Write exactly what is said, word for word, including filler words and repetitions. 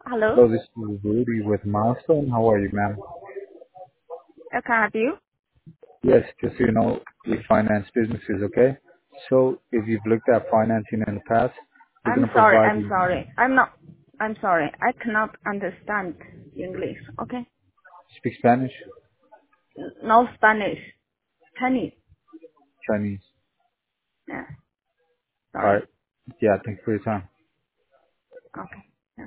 Hello, Hello, this is Rudy with Milestone. How are you, ma'am? I can help you. Yes, just so you know, we finance businesses, okay? So if you've looked at financing in the past, we're I'm going to sorry, provide I'm you. sorry. I'm not, I'm sorry. I cannot understand English, okay? Speak Spanish, N- No Spanish. Chinese. Chinese. Yeah, All sorry. right. Yeah, thanks for your time. Okay. Yeah.